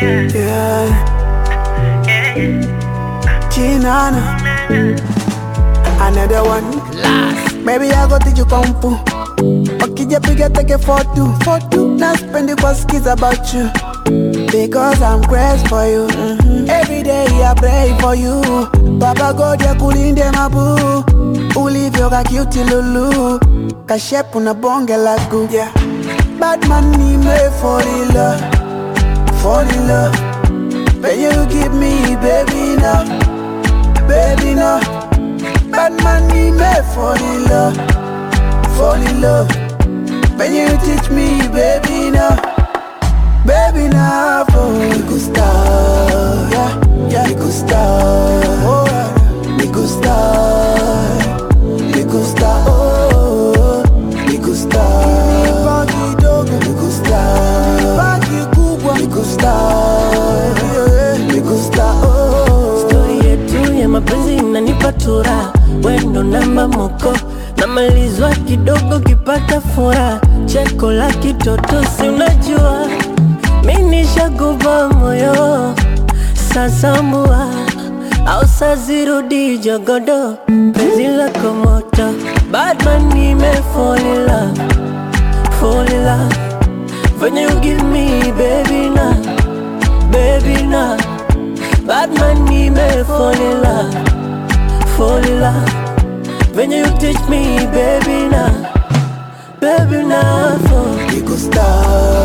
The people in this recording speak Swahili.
Yeah. Chinana. Another one. Baby, I go teach you kung fu. Okija piga take a photo. Now spend the kiss about you. Because I'm crazy for you. Every day I pray for you. Papa God ya kulinde mabu. Ulivyoka cute lulu. Kashepu na bonge lagu. Yeah. Bad man ni me fall in love. Fall in love. When you give me baby now. Baby now. Bad man ni me fall in love. Fall in love. When you teach me baby now. Baby now, me gusta, yeah, me gusta, oh, me gusta, me gusta, oh, me gusta, bagi dogo, me gusta, bagi kubwa, me gusta, me gusta, oh. Story yetu ya mapenzi inanipa tura, wendo namba moko, namalizwa kidogo kipata fura, cheko la kitoto si unajua. Mimi shakupa moyo, sasa mua au sazirudi jogodo, penzi lako moto. Bad man ni me fall in love, fall in love. When you give me baby na, baby na. Bad man ni me fall in love, fall in love. When you teach me baby na, baby na. Me gusta.